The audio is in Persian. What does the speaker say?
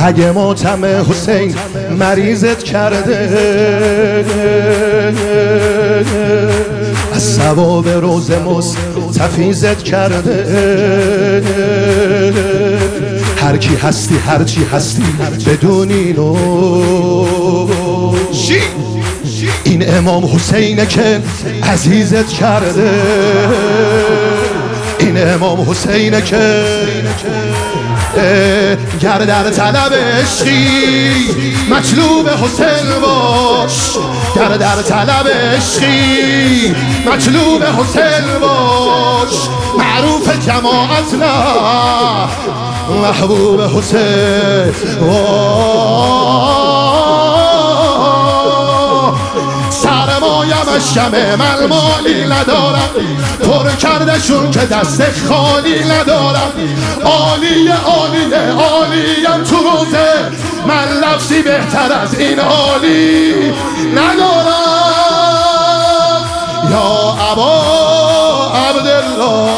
اگه ماتم حسین مریضت کرده، از ثواب روز مستفیضت کرده. هر کی هستی هر چی هستی بدون اینو، این امام حسینه که عزیزت کرده. این امام حسینه که گر در طلب عشقی مطلوب حسین باش، گر در طلب عشقی مطلوب حسین باش. معروف جماعت نه محبوب حسین. سرمایه‌اش کمه من مالی ندارم، پر کردشون که دست خالی ندارم. عالی عالیه عالیم تو روزه، من لفظی بهتر از این عالی ندارم. یا ابا عبدالله